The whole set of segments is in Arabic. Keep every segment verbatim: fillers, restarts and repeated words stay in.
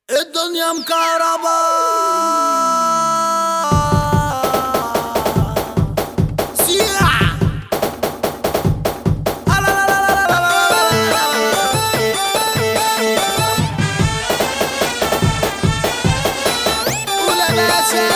الدنيا مكهربا سيع. ولا باشا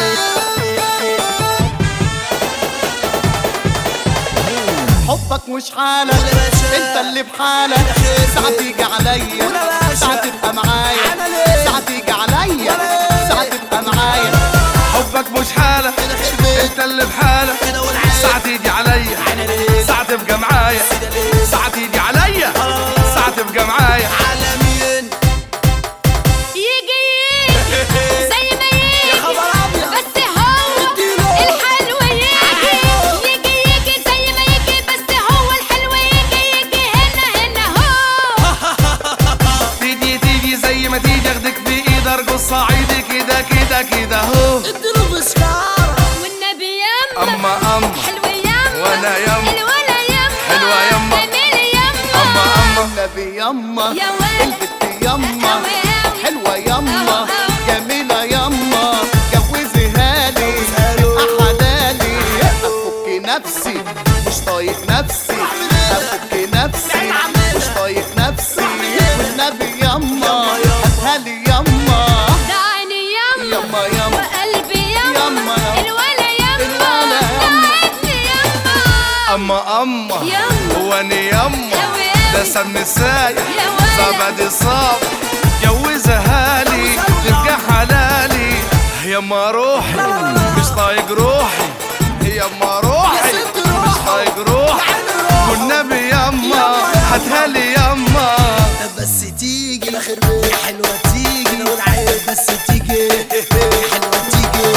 حبك مش حالك، انت اللي بحالك. ساعة تيجي عليا، ساعة تبقى معايا، ساعة تيجي عليا، ساعة تبقى معايا. حبك مش حالك، انت اللي بحالك. ساعة تيجي عليا، ساعة تبقى معايا، ساعة تيجي عليا، ساعة تبقى معايا. عالمين يجي يجي زي ما يجي، يا خبر أبيض. بس هو اديله. الحلو يجي يجي يجي زي ما يجي، بس هو الحلو يجي يجي هنا هنا هو. تيجي تيجي زي ما تيجي، اخدك بايد ارقص صعيدي كده كده كده هو. اديله بسكارة والنبي يما اما اما حلو يما، وانا يما الولا يما حلوة يما. جميل يما. اما اما النبي يما، يا ولد. البت يما، أوي أوي. حلوة يما، أوي أوي. جميلة يما. جوزيها لي تبقى حلالي. افك نفسي مش طايق نفسي، افك نفسي مش طايق نفسي. والنبي يما هاتها لي يما. دعاني يما يما يما وقلبي يما، يما يما. الولا يما الولا يما. دعتني يما. اما اما يما. واني يما أوي ده أوي. سمن السايق يا ولد. زبدي صاب. جوزها لي تبقى حلالي. يما روحي مش طايق روحي، يما روحي مش طايق روحي. والنبي يما هاتها لي يما. بس تيجي الاخر بيه حلوة تيجي والعيب بس تيجي حلوة تيجي.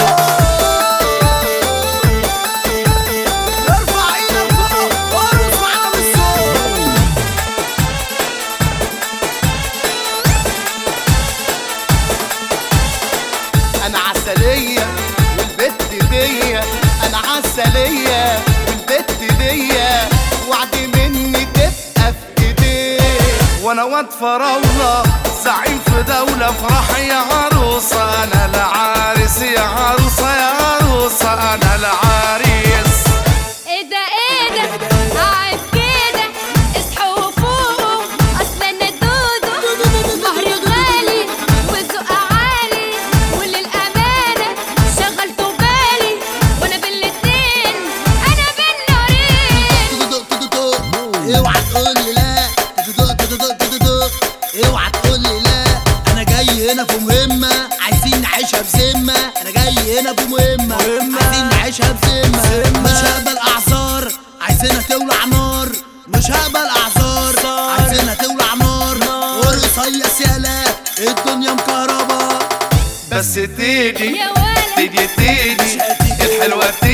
ارفع ايدك فوق وارقص معانا بالصوت. انا عسلية والبت دي، انا عسلية والبت دي. وعد مني تبقى في ايديك. وانا واد فراولة زعيم في دولة. افرح يا عروسة انا العريس، يا عروسة يا عروسة انا العريس. ايه ده ايه ده قاعد كده، اصحوا وفوقوا اصل انا دودو. مهري غالي والذوق عالي، وللامانه شغلتوا بالي، وانا بالاتنين انا بالنارين. تدق تدق اوعى تقول لي لا. تدق تدق تدق اوعى تقول لي لا. انا جاي هنا في مهمة عايزين نعيشها بذمة. انا جاي هنا في مهمة عايزين نعيشها بذمة. مش هقبل اعذار عايزينها تولع نار. مش هقبل اعذار عايزينها تولع نار. ورصيص يالا الدنيا مكهربا. بس تيجي يا ولد. تيجي تيجي الحلوة تيجي